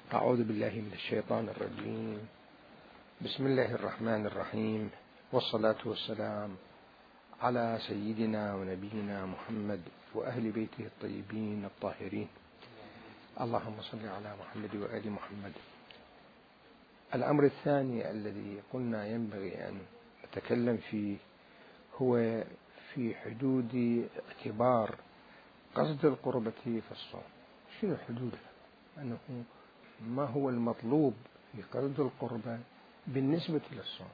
أعوذ بالله من الشيطان الرجيم. بسم الله الرحمن الرحيم، والصلاة والسلام على سيدنا ونبينا محمد وأهل بيته الطيبين الطاهرين. اللهم صل على محمد وآل محمد. الأمر الثاني الذي قلنا ينبغي أن أتكلم فيه هو في حدود اعتبار قصد القربة في الصوم. شنو حدودها؟ أنه ما هو المطلوب في قصد القربة بالنسبة للصوم؟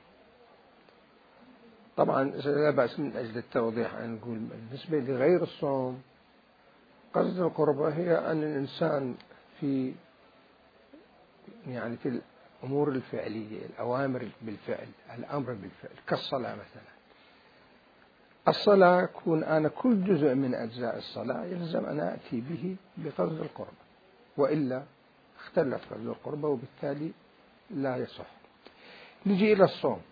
طبعا لا بأس من أجل التوضيح أن نقول بالنسبة لغير الصوم قصد القربة هي أن الإنسان في الأمور الفعلية، الأوامر بالفعل، الأمر بالفعل، كالصلاة مثلا. الصلاة كون أنا كل جزء من أجزاء الصلاة يلزم أن أتي به بقصد القربة، وإلا اختلف قصد القربة وبالتالي لا يصح. نجي إلى الصوم.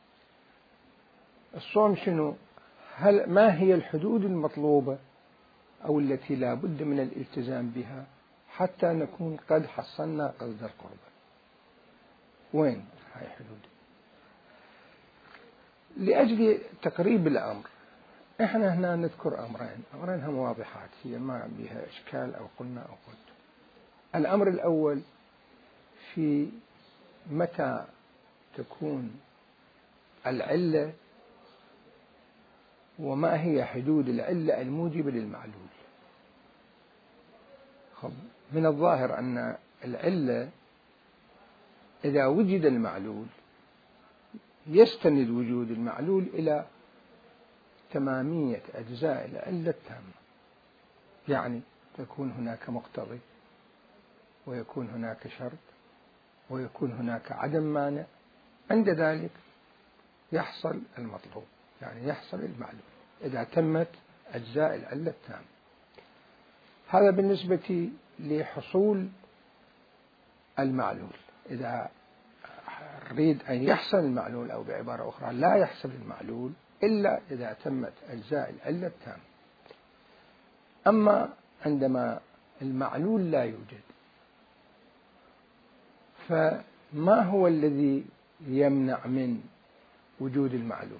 الصوم شنو؟ ما هي الحدود المطلوبة أو التي لا بد من الالتزام بها حتى نكون قد حصلنا قصد القربة؟ وين هاي حدود؟ لأجل تقريب الأمر احنا هنا نذكر أمرين هم واضحات، هي ما بها إشكال أو قلنا أو قلت. الأمر الأول في متى تكون العلة، وما هي حدود العلة الموجبة للمعلول. من الظاهر أن العلة إذا وجد المعلول يستند وجود المعلول إلى تمامية أجزاء العلة التامة، يعني تكون هناك مقتضي ويكون هناك شرط ويكون هناك عدم مانع، عند ذلك يحصل المطلوب، يعني يحصل المعلول إذا تمت أجزاء العلة التامة. هذا بالنسبة لحصول المعلول. إذا نريد أن يحصل المعلول، أو بعبارة أخرى لا يحصل المعلول إلا إذا تمت أجزاء العلة التامة. أما عندما المعلول لا يوجد، فما هو الذي يمنع من وجود المعلول؟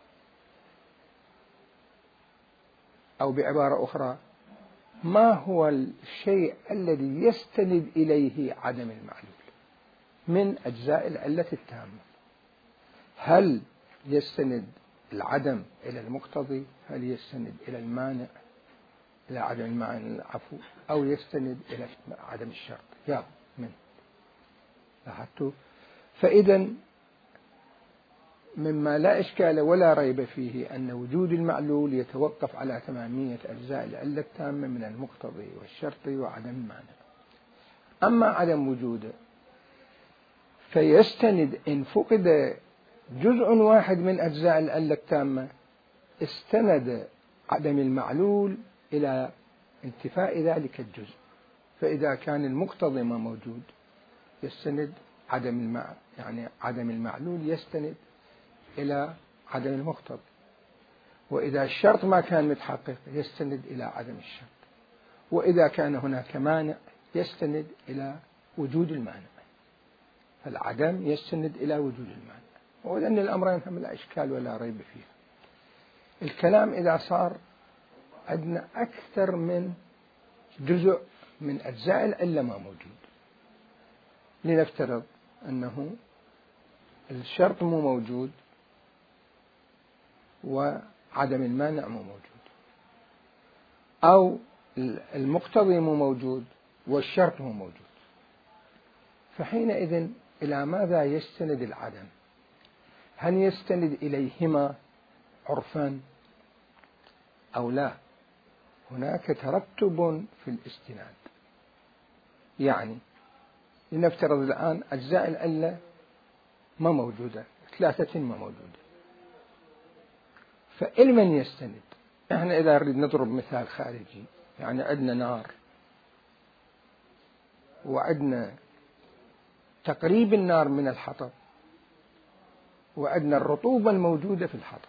أو بعبارة أخرى، ما هو الشيء الذي يستند إليه عدم المعلول من أجزاء العلة التامة؟ هل يستند العدم إلى المقتضي؟ هل يستند إلى المانع، إلى عدم المانع العفو، أو يستند إلى عدم الشرط؟ يا من لاحظتوا؟ فإذا مما لا إشكال ولا ريب فيه أن وجود المعلول يتوقف على تمامية أجزاء العلة التامة من المقتضي والشرط وعدم المانع. أما عدم وجوده فيستند إن فقد جزء واحد من أجزاء العلة التامة استند عدم المعلول إلى انتفاء ذلك الجزء. فإذا كان المقتضي ما موجود يستند عدم المعلول يستند إلى عدم المقتضي، وإذا الشرط ما كان متحقق يستند إلى عدم الشرط، وإذا كان هناك مانع يستند إلى وجود المانع. فالعدم يستند إلى وجود المانع، وأن الأمرين هم لا إشكال ولا ريب فيها. الكلام إذا صار عندنا أكثر من جزء من أجزاء العلة ما موجود، لنفترض أنه الشرط مو موجود وعدم المانع مو موجود، أو المقتضي مو موجود والشرط مو موجود، فحينئذ إلى ماذا يستند العدم؟ هل يستند إليهما عرفا أو لا؟ هناك ترتب في الاستناد. يعني لنفترض الآن أجزاء العلة ما موجودة، 3 ما موجودة، فإلمن يستند؟ احنا إذا نريد نضرب مثال خارجي، يعني عندنا نار وعندنا تقريب النار من الحطب وعندنا الرطوبة الموجودة في الحطب.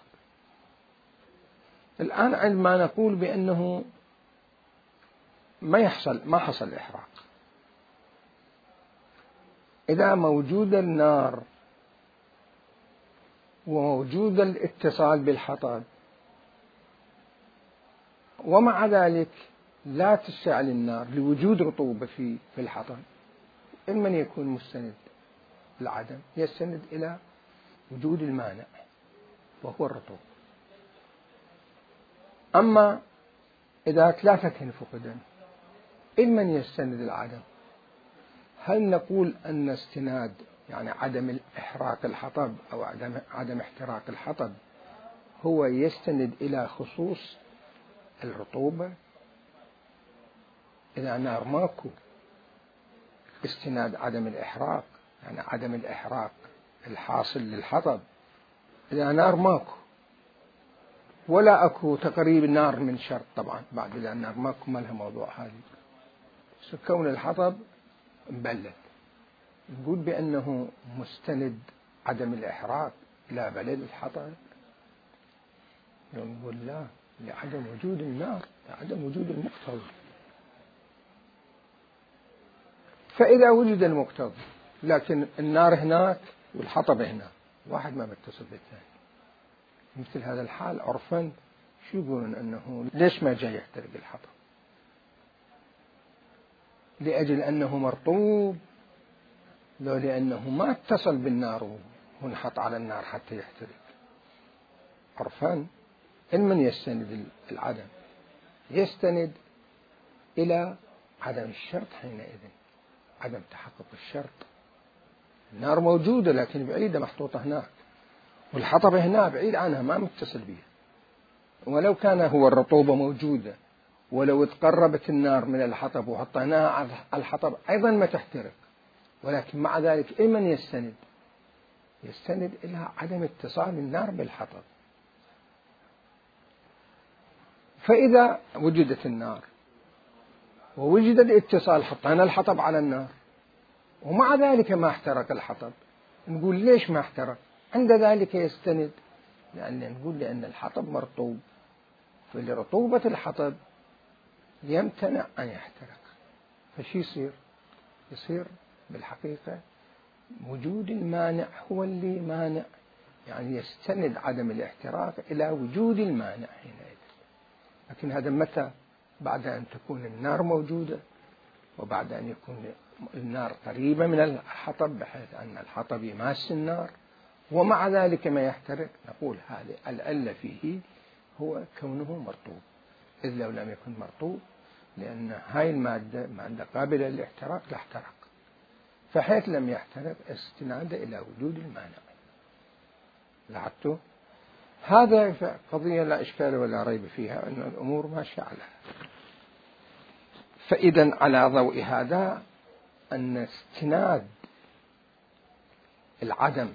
الآن عندما نقول بأنه ما حصل إحراق، إذا موجود النار ووجود الاتصال بالحطب ومع ذلك لا تشتعل النار لوجود رطوبة في الحطب، من يكون مستند العدم؟ يستند إلى وجود المانع وهو الرطوبة. أما إذا ثلاثة فقدا من يستند العدم؟ هل نقول أن استناد يعني عدم إحراق الحطب أو عدم احتراق الحطب هو يستند إلى خصوص الرطوبة؟ إذا نار ماكو استناد عدم الإحراق، يعني عدم الإحراق الحاصل للحطب، إذا نار ماكو ولا أكو تقريب النار من شرط طبعا بعد، إذا النار ماكو ما لها موضوع هذه، كون الحطب مبلد نقول بأنه مستند عدم الإحراق إلى بلد الحطب؟ نقول لا، لعدم وجود النار، لعدم وجود المقتضى. فإذا وجد المقتضى لكن النار هناك والحطب هناك، واحد ما بيتصل بالثاني، مثل هذا الحال عرفا شو يقولون أنه ليش ما جاي يحترق الحطب؟ لأجل أنه مرطوب، لو لأنه ما اتصل بالنار وانحط على النار حتى يحترق. عرفان من يستند العدم؟ يستند إلى عدم الشرط حينئذ، عدم تحقق الشرط. النار موجودة لكن بعيدة محطوطة هناك، والحطب هنا بعيد عنها ما متصل بها، ولو كان هو الرطوبة موجودة ولو تقربت النار من الحطب وحطيناها على الحطب أيضا ما تحترق، ولكن مع ذلك من يستند؟ يستند إلى عدم اتصال النار بالحطب. فإذا وجدت النار ووجد الاتصال، حطينا الحطب على النار ومع ذلك ما احترق الحطب، نقول ليش ما احترق؟ عند ذلك يستند، لأن نقول لأن الحطب مرطوب، فلرطوبة الحطب يمتنع أن يحترق. فشي يصير بالحقيقة وجود المانع هو اللي مانع، يعني يستند عدم الاحتراق إلى وجود المانع حينئذ. لكن هذا متى؟ بعد أن تكون النار موجودة وبعد أن يكون النار قريبة من الحطب بحيث أن الحطب يماس النار ومع ذلك ما يحترق، نقول هذه العلة فيه هو كونه مرطوب، إذ لو لم يكن مرطوب لأن هاي المادة مادة قابلة للاحتراق لاحترق، فحيث لم يحترق استناد إلى وجود المانع. لاحظتوا؟ هذا قضية لا إشكال ولا ريب فيها، أن الأمور ماشية على. فإذا على ضوء هذا أن استناد العدم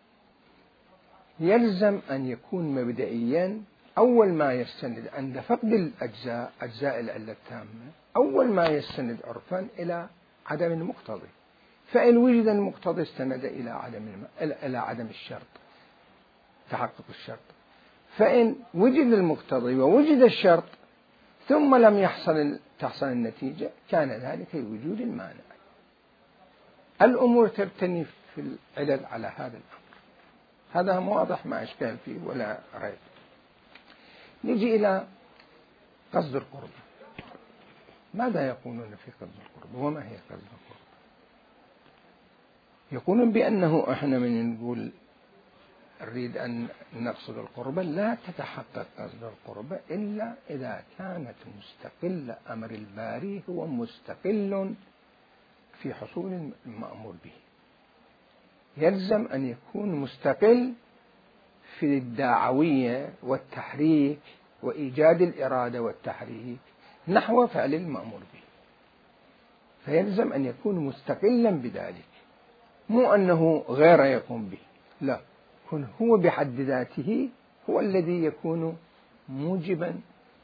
يلزم أن يكون مبدئيا أول ما يستند عند فقد الأجزاء، أجزاء العلة التامة، أول ما يستند عرفا إلى عدم المقتضي. فإن وجد المقتضي استند إلى عدم الشرط، تحقق الشرط. فإن وجد المقتضي ووجد الشرط ثم لم تحصل النتيجة كان ذلك وجود المانع. الأمور تبتني في العلل على هذا الأمر، هذا واضح ما إشكال فيه ولا ريب. نجي إلى قصد القرب. ماذا يقولون في قصد القرب؟ وما هي قصد القرب؟ يقولون بأنه إحنا من نقول نريد أن نقصد القربة لا تتحقق قصد القربة إلا إذا كانت مستقلة، أمر الباري هو مستقل في حصول المأمور به. يلزم أن يكون مستقل في الداعوية والتحريك وإيجاد الإرادة والتحريك نحو فعل المأمور به، فيلزم أن يكون مستقلا بذلك، مو أنه غير يقوم به، لا، يكون هو بحد ذاته هو الذي يكون موجبا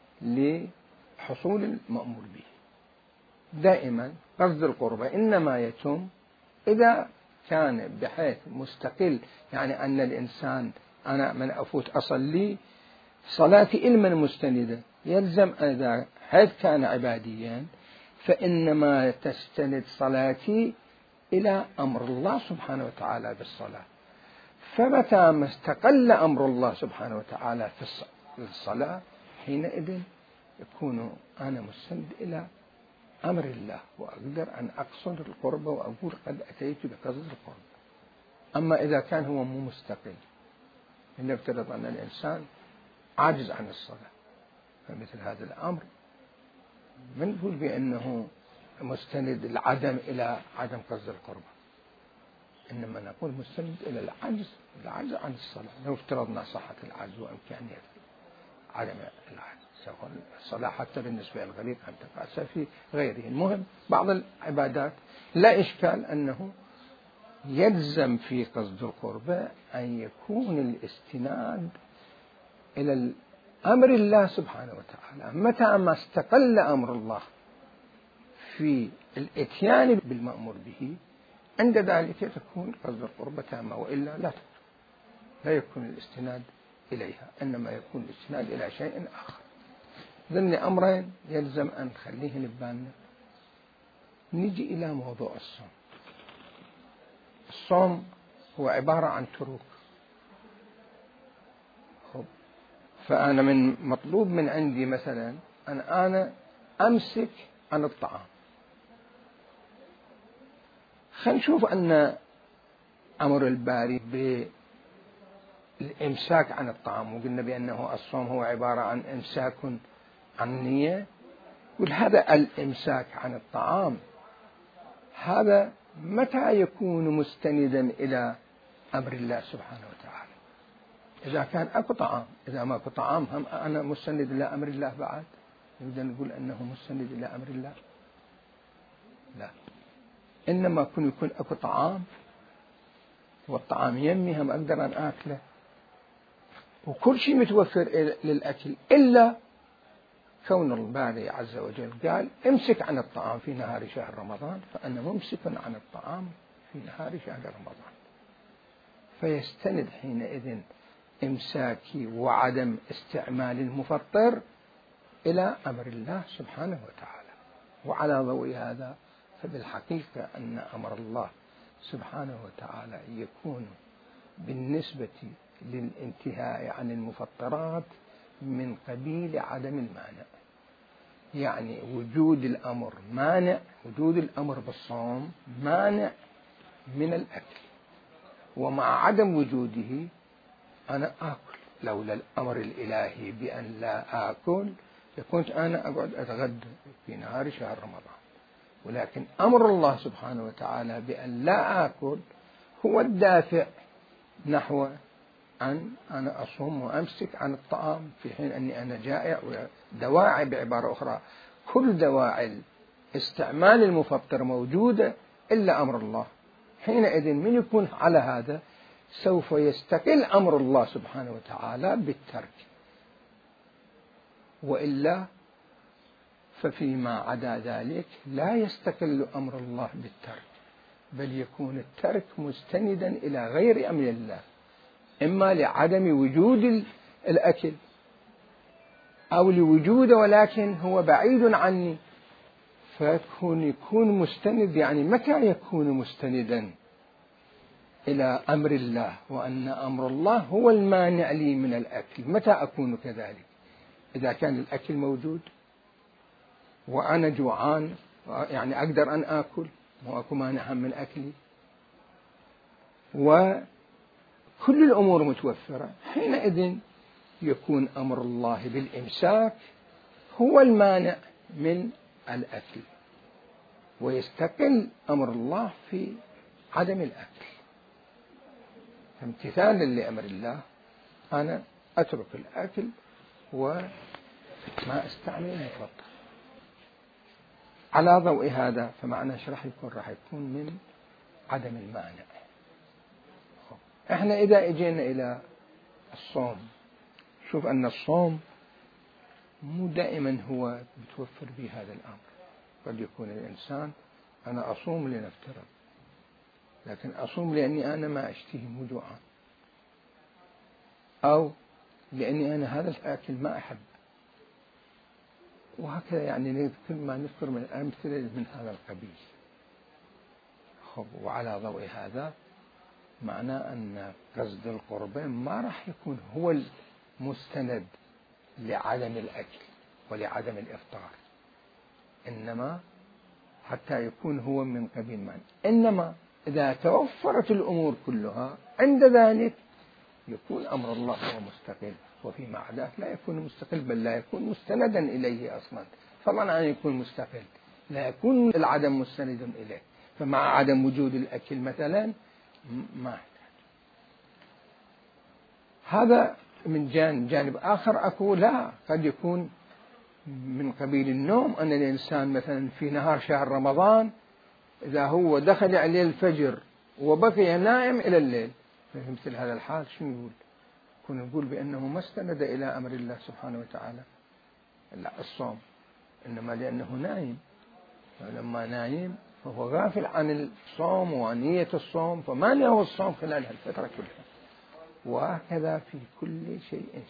لحصول المأمور به. دائما قصد القربة إنما يتم إذا كان بحيث مستقل، يعني أن الإنسان أنا من أفوت أصلي صلاتي علما مستندة، يلزم إذا حيث كان عباديا فإنما تستند صلاتي إلى أمر الله سبحانه وتعالى بالصلاة. فمتى ما استقل أمر الله سبحانه وتعالى في الصلاة حينئذ يكون أنا مستند إلى أمر الله، وأقدر أن أقصد القرب وأقول قد أتيت بقصد القرب. أما إذا كان هو مو مستقل، نفترض أن الإنسان عاجز عن الصلاة، فمثل هذا الأمر ما نقول بأنه مستند العدم إلى عدم قصد القرب، إنما نقول مستند إلى العجز عن الصلاة. لو افترضنا صحة العجز وإمكانية عدم العجز، سواء الصلاة حتى بالنسبة للغريب أن تقاس في غيره. المهم بعض العبادات لا إشكال أنه يلزم في قصد القربة أن يكون الاستناد إلى أمر الله سبحانه وتعالى. متى ما استقل أمر الله في الإتيان بالمأمور به، عند ذلك تكون قصد القربة تامة، وإلا لا يكون الاستناد إليها، إنما يكون الاستناد إلى شيء آخر. ذن أمرين يلزم أن نخليه نبالنا. نجي إلى موضوع الصوم. الصوم هو عبارة عن تروك. فأنا من مطلوب من عندي مثلا أن أنا أمسك عن الطعام. خلينا نشوف أن أمر الباري بالإمساك عن الطعام، وقلنا بأنه الصوم هو عبارة عن إمساك عن النية. وهذا الإمساك عن الطعام هذا متى يكون مستندا إلى أمر الله سبحانه وتعالى؟ إذا كان أكو طعام. إذا ما أكو طعام هم أنا مستند إلى أمر الله بعد؟ نقدر نقول أنه مستند إلى أمر الله؟ لا، إنما يكون أكو طعام، والطعام يمي هم أقدر أن آكله، وكل شيء متوفر للأكل، إلا كون الباري عز وجل قال امسك عن الطعام في نهار شهر رمضان، فأنا ممسك عن الطعام في نهار شهر رمضان. فيستند حينئذ إمساكي وعدم استعمال المفطر إلى أمر الله سبحانه وتعالى. وعلى ضوء هذا فبالحقيقة أن أمر الله سبحانه وتعالى يكون بالنسبة للانتهاء عن المفطرات من قبيل عدم المانع. يعني وجود الأمر مانع، وجود الأمر بالصوم مانع من الأكل، ومع عدم وجوده أنا آكل. لولا الأمر الإلهي بأن لا آكل كنت أنا أقعد أتغدى في نهار شهر رمضان، ولكن أمر الله سبحانه وتعالى بأن لا آكل هو الدافع نحو أن أنا أصوم وأمسك عن الطعام في حين أني أنا جائع. ودواعي بعبارة أخرى كل دواعي استعمال المفطر موجودة إلا أمر الله. حينئذ من يكون على هذا سوف يستقل أمر الله سبحانه وتعالى بالترك، وإلا ففيما عدا ذلك لا يستقل أمر الله بالترك، بل يكون الترك مستندا إلى غير أمر الله، إما لعدم وجود الأكل أو لوجوده ولكن هو بعيد عني، يكون مستند. يعني متى يكون مستندا إلى أمر الله وأن أمر الله هو المانع لي من الأكل؟ متى أكون كذلك؟ إذا كان الأكل موجود وأنا جوعان، يعني أقدر أن آكل وأكو مانع من أكلي، وكل الأمور متوفرة، حينئذ يكون أمر الله بالإمساك هو المانع من الأكل، ويستقل أمر الله في عدم الأكل. امتثالا لأمر الله أنا أترك الأكل وما أستعمل المفطر. على ضوء هذا فمعنى راح يكون من عدم المانع. احنا إذا اجينا إلى الصوم، شوف أن الصوم مو دائما هو متوفر به هذا الأمر. قد يكون الإنسان أنا أصوم لنفترض، لكن أصوم لأني أنا ما أشتهي، مو جوعان، أو لأني أنا هذا الأكل ما أحب، وهكذا. يعني كل ما نذكر من الأمثلة من هذا القبيل. وعلى ضوء هذا معنى أن قصد القربة ما راح يكون هو المستند لعدم الأكل ولعدم الإفطار، إنما حتى يكون هو من قبيل معنى. إنما إذا توفرت الأمور كلها عند ذلك يكون أمر الله هو مستقل، وفيما عداه لا يكون مستقل، بل لا يكون مستندا إليه أصلا، فضلا عن يكون مستقل لا يكون العدم مستند إليه. فمع عدم وجود الأكل مثلا ما يحتاج. هذا من جانب آخر أقول لا، قد يكون من قبيل النوم، أن الإنسان مثلا في نهار شهر رمضان إذا هو دخل عليه الفجر وبقي نائم إلى الليل، في مثل هذا الحال شنو يقول؟ نقول بأنه ما استند إلى أمر الله سبحانه وتعالى لا الصوم، إنما لأنه نايم، فلما نايم فهو غافل عن الصوم ونية الصوم، فما له الصوم خلال الفترة كلها. وهكذا في كل شيء.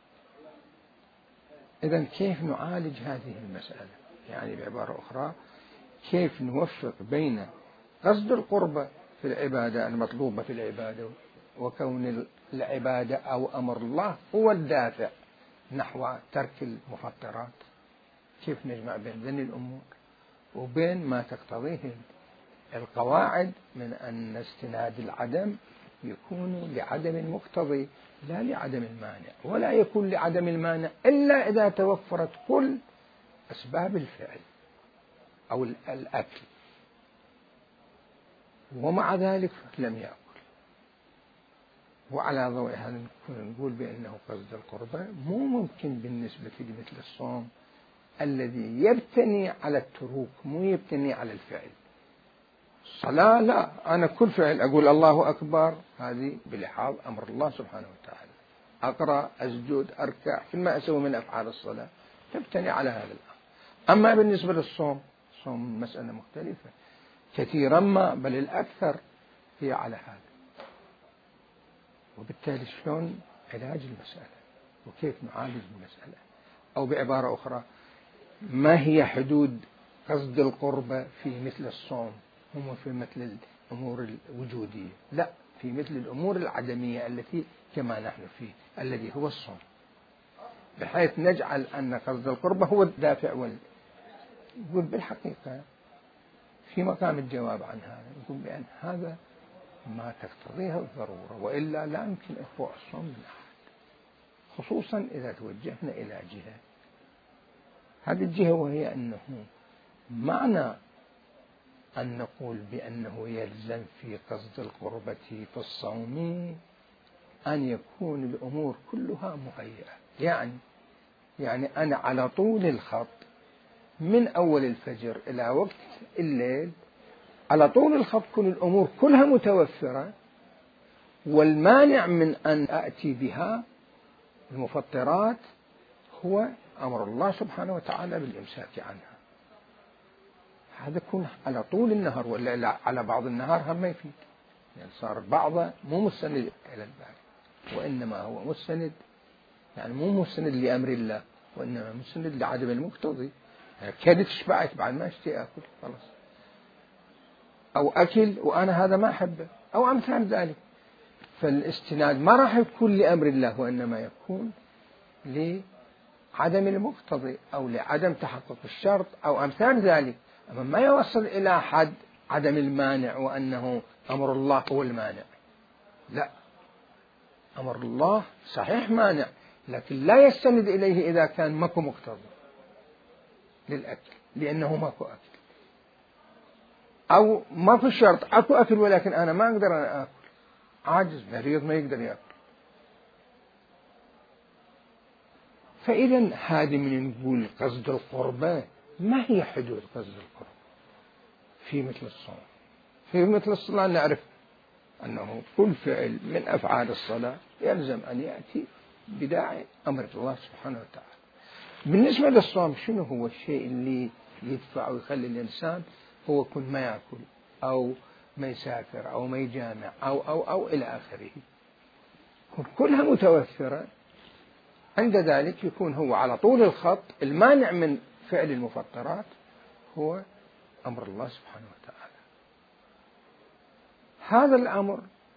إذن كيف نعالج هذه المسألة؟ يعني بعبارة أخرى، كيف نوفق بين قصد القربة في العبادة المطلوبة في العبادة، وكون العبادة أو أمر الله هو الدافع نحو ترك المفطرات؟ كيف نجمع بين ذني الأمور وبين ما تقتضيه القواعد من أن استناد العدم يكون لعدم المقتضي لا لعدم المانع، ولا يكون لعدم المانع إلا إذا توفرت كل أسباب الفعل أو الأكل، ومع ذلك لم يأكل. وعلى ضوء هذا نقول بأنه قصد القربة مو ممكن بالنسبة لمثل الصوم الذي يبتني على التروك، مو يبتني على الفعل. الصلاة لا، أنا كل فعل أقول الله أكبر، هذه بلحاظ أمر الله سبحانه وتعالى، أقرأ، أسجد، أركع، كل ما أسوي من أفعال الصلاة تبتني على هذا الأمر. أما بالنسبة للصوم، الصوم مسألة مختلفة كثيرا ما، بل الأكثر هي على هذا. وبالتالي شلون علاج المسألة وكيف نعالج المسألة؟ أو بعبارة أخرى، ما هي حدود قصد القربة في مثل الصوم؟ هم في مثل الأمور الوجودية؟ لا، في مثل الأمور العدمية التي كما نحن فيه الذي هو الصوم، بحيث نجعل أن قصد القربة هو الدافع يقول بالحقيقة في مقام الجواب عن هذا، يقول بأن هذا ما تقتضيها الضرورة، وإلا لا يمكن إخفاء الصوم من أحد، خصوصا إذا توجهنا إلى جهة. هذه الجهة وهي أنه معنى أن نقول بأنه يلزم في قصد القربة في الصوم أن يكون الأمور كلها مهيئة، يعني أنا على طول الخط من أول الفجر إلى وقت الليل، على طول الخط كل الأمور كلها متوفرة، والمانع من أن أأتي بها المفطرات هو أمر الله سبحانه وتعالى بالإمساك عنها. هذا يكون على طول النهار، ولا على بعض النهار هم ما يفيد، يعني صار بعضه مو مستند إلى الباري، وإنما هو مستند، يعني مو مستند لأمر الله، وإنما مستند لعدم المقتضي. يعني كادت شبعت بعد ما اشتي أكل خلاص، أو أكل وأنا هذا ما أحبه، أو أمثال ذلك. فالاستناد ما راح يكون لأمر الله، وإنما يكون لعدم المقتضي أو لعدم تحقق الشرط أو أمثال ذلك. أما ما يوصل إلى حد عدم المانع وأنه أمر الله هو المانع، لا، أمر الله صحيح مانع، لكن لا يستند إليه إذا كان ماكو مقتضي للأكل، لأنه ماكو أكل، أو ماكو شرط، أكو أكل ولكن أنا ما أقدر أن أكل، عاجز مريض ما يقدر يأكل. فإذا هذه من نقول قصد القربة، ما هي حدود قصد القربة في مثل الصوم؟ في مثل الصلاة نعرف أنه كل فعل من أفعال الصلاة يلزم أن يأتي بداعي أمر الله سبحانه وتعالى. بالنسبة للصوم شنو هو الشيء اللي يدفع ويخلي الإنسان هو كل ما يأكل أو ما يسافر أو ما يجامع أو إلى آخره، كلها متوفرة، عند ذلك يكون هو على طول الخط. المانع من فعل المفطرات هو أمر الله سبحانه وتعالى. هذا الأمر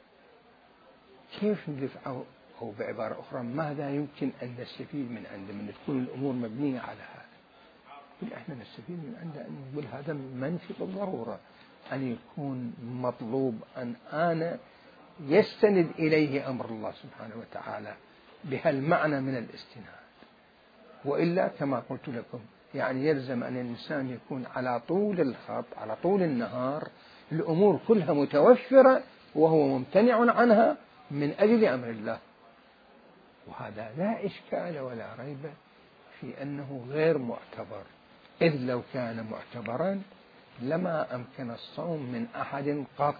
كيف ندفعه؟ أو بعبارة أخرى ماذا يمكن أن نستفيد من عنده من تكون الأمور مبنية على هذا؟ احنا نستفيد من عنده أن نقول هذا منفي بالضرورة أن يكون مطلوب أن أنا يستند إليه أمر الله سبحانه وتعالى بهالمعنى من الاستناد، وإلا كما قلت لكم يعني يلزم أن الإنسان يكون على طول الخط على طول النهار الأمور كلها متوفرة وهو ممتنع عنها من أجل أمر الله، وهذا لا إشكال ولا ريب في أنه غير معتبر، إذ لو كان معتبرا لما أمكن الصوم من أحد قط،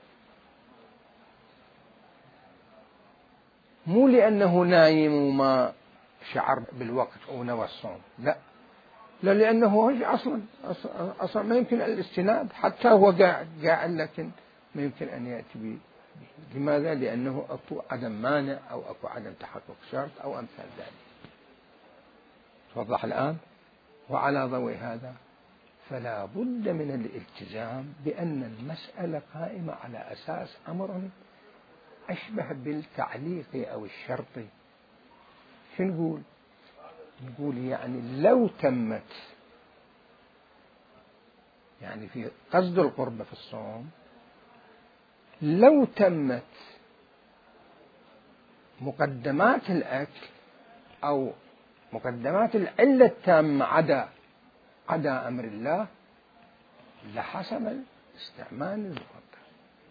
مو لأنه نايم وما شعر بالوقت أو نوى الصوم، لا لأنه أصلا ما يمكن الاستناد، حتى هو قاعد لكن ما يمكن أن يأتي به. لماذا؟ لأنه أكو عدم مانع أو أكو عدم تحقق شرط أو أمثال ذلك. توضح الآن؟ وعلى ضوء هذا فلا بد من الالتزام بأن المسألة قائمة على أساس أمر أشبه بالتعليق أو الشرطي. شو نقول؟ نقول يعني لو تمت، يعني في قصد القربة في الصوم، لو تمت مقدمات الأكل أو مقدمات العلة التامة عدا أمر الله لحسن الاستعمال المفضل.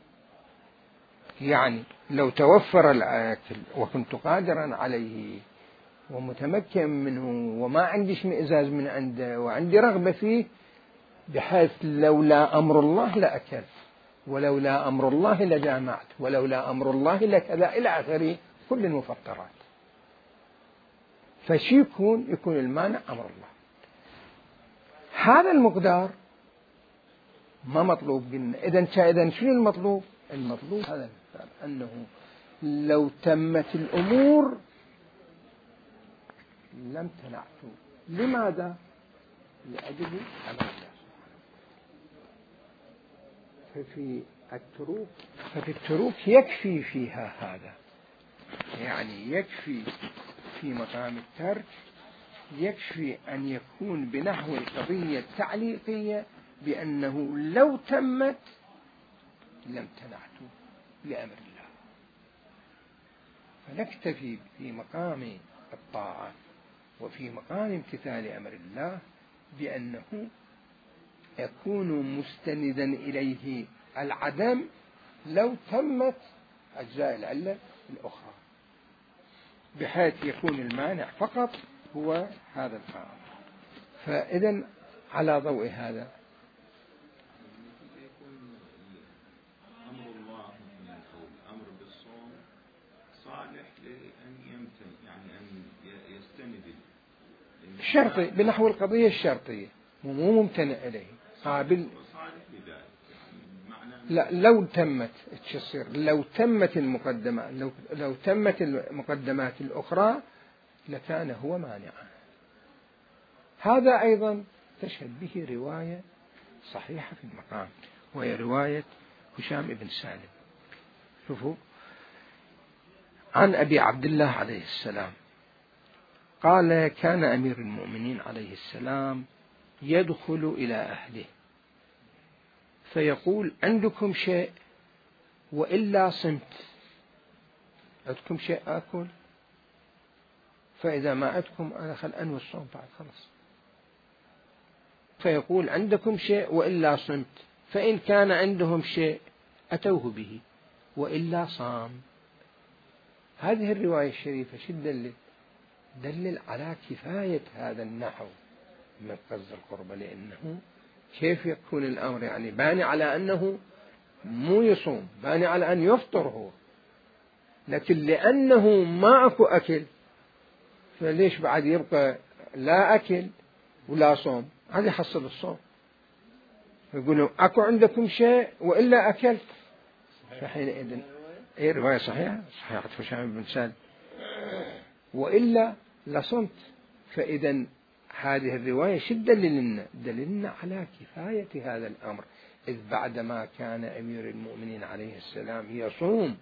يعني لو توفر الأكل وكنت قادرا عليه ومتمكن منه وما عندي اشمئزاز من عنده وعندي رغبة فيه، بحيث لولا أمر الله لأكلت، ولولا أمر الله لجامعت، ولولا أمر الله لكذا إلى آخره كل المفطرات، فشي يكون المانع أمر الله. هذا المقدار ما مطلوب قلنا. إذن شنو المطلوب؟ المطلوب هذا المقدار، أنه لو تمت الأمور لم تنعتوا. لماذا؟ لأجل أمر الله. ففي التروك يكفي فيها هذا، يعني يكفي في مقام الترك، يكفي أن يكون بنحو القضية التعليقية بأنه لو تمت لم تنعتوا لأمر الله. فنكتفي في مقام الطاعة وفي مقام امتثال أمر الله بأنه يكون مستندا إليه العدم لو تمت أجزاء العلة الأخرى، بحيث يكون المانع فقط هو هذا القائم. فإذا على ضوء هذا يكون أمر الله أو الأمر بالصوم صالح لأن يمتن، يعني أن يستند الشرطي بنحو القضية الشرطية مو ممتنع إليه قابل. لا لو تمت تصير، لو تمت المقدمات، لو تمت المقدمات الأخرى لكان هو مانعا. هذا أيضا تشهد به رواية صحيحة في المقام، وهي رواية هشام بن سالم. شوفوا، عن أبي عبد الله عليه السلام قال: كان أمير المؤمنين عليه السلام يدخل إلى أهله فيقول: عندكم شيء وإلا صمت؟ عندكم شيء آكل؟ فإذا ما عندكم أنا خل أنوي الصوم بعد خلص. فيقول: عندكم شيء وإلا صمت؟ فإن كان عندهم شيء أتوه به وإلا صام. هذه الرواية الشريفة شو دلل على كفاية هذا النحو من قصد القربة، لأنه كيف يكون الأمر يعني باني على أنه مو يصوم، باني على أن يفطر هو، لكن لأنه ما أكو أكل فليش بعد يبقى لا أكل ولا صوم؟ هذا يحصل الصوم. يقولوا: أكو عندكم شيء وإلا أكلت؟ فحينئذ أي رواية صحيحة هشام بن سالم، وإلا لصمت. فإذا هذه الرواية شد دللنا على كفاية هذا الأمر، إذ بعدما كان أمير المؤمنين عليه السلام يصوم،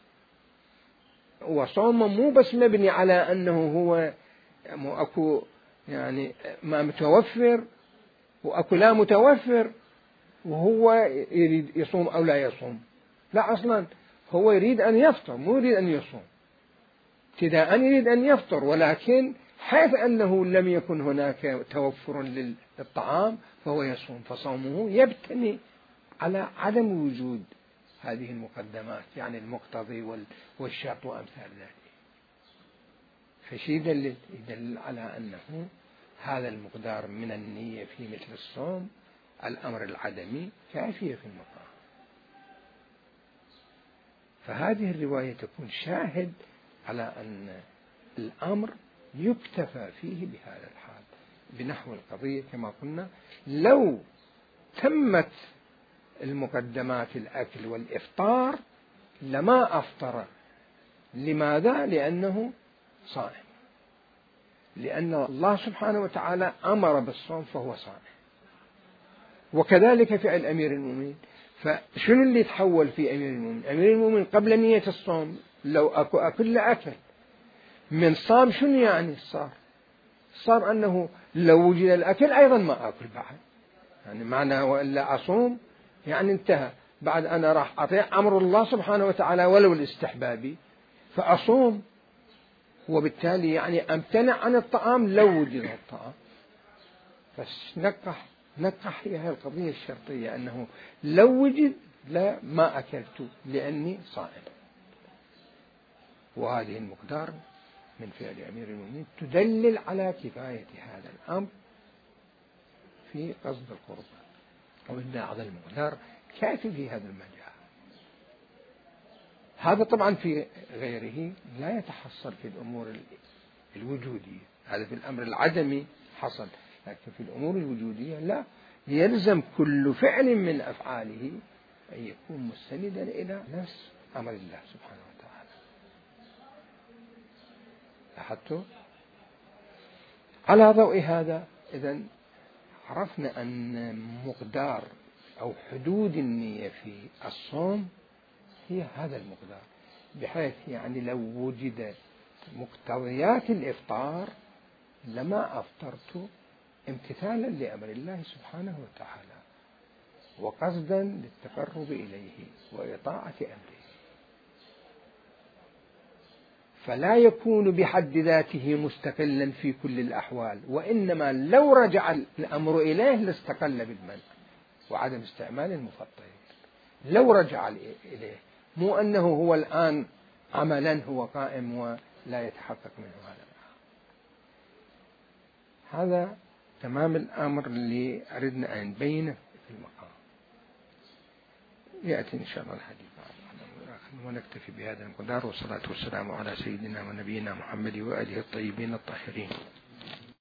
وصوم مو بس مبني على أنه هو أكو يعني ما متوفر وأكو لا متوفر وهو يريد يصوم أو لا يصوم، لا، أصلا هو يريد أن يفطر مو يريد أن يصوم. ابتداء يريد أن يفطر، ولكن حيث أنه لم يكن هناك توفر للطعام فهو يصوم، فصومه يبتني على عدم وجود هذه المقدمات، يعني المقتضي والشرط وأمثال ذلك. فشيء يدل على أنه هذا المقدار من النية في مثل الصوم الأمر العدمي كافية في المقام. فهذه الرواية تكون شاهد على أن الأمر يكتفى فيه بهذا الحال. بنحو القضية كما قلنا، لو تمت المقدمات الأكل والإفطار لما أفطر. لماذا؟ لأنه صائم، لأن الله سبحانه وتعالى أمر بالصوم فهو صائم، وكذلك فعل أمير المؤمنين. فشنو اللي تحول في أمير المؤمنين؟ أمير المؤمنين قبل نية الصوم لو أكو أكل لأكل، من صام شنو يعني صار أنه لو وجد الأكل أيضا ما أكل بعد، يعني معنى وإلا أصوم يعني انتهى، بعد أنا راح أطيع أمر الله سبحانه وتعالى ولو الاستحبابي فأصوم، وبالتالي يعني أمتنع عن الطعام لو وجد الطعام. بس نقح هي القضية الشرطية، أنه لو وجد لا ما أكلت لأني صائم. وهذه المقدار من فعل أمير المؤمنين تدلل على كفاية هذا الأمر في قصد القربان، وإن هذا المقدار كافي في هذا المجال. هذا طبعا في غيره لا يتحصل في الأمور الوجودية، هذا في الأمر العدمي حصل، لكن في الأمور الوجودية لا، يلزم كل فعل من أفعاله أن يكون مستندا إلى نفس أمر الله سبحانه وتعالى. لاحظتوا؟ على ضوء هذا إذن عرفنا أن مقدار أو حدود النية في الصوم هي هذا المقدار، بحيث يعني لو وجد مقتضيات الإفطار لما أفطرت امتثالا لأمر الله سبحانه وتعالى وقصدا للتقرب إليه وإطاعة أمره، فلا يكون بحد ذاته مستقلا في كل الأحوال، وإنما لو رجع الأمر إليه لاستقل بالمنع وعدم استعمال المفطرين. لو رجع إليه، مو أنه هو الآن عملا هو قائم ولا يتحقق منه هذا تمام الأمر اللي أردنا أن نبينه في المقام. يأتي إن شاء الله الحديث ونكتفي بهذا المقدار، والصلاة والسلام على سيدنا ونبينا محمد وآله الطيبين الطاهرين.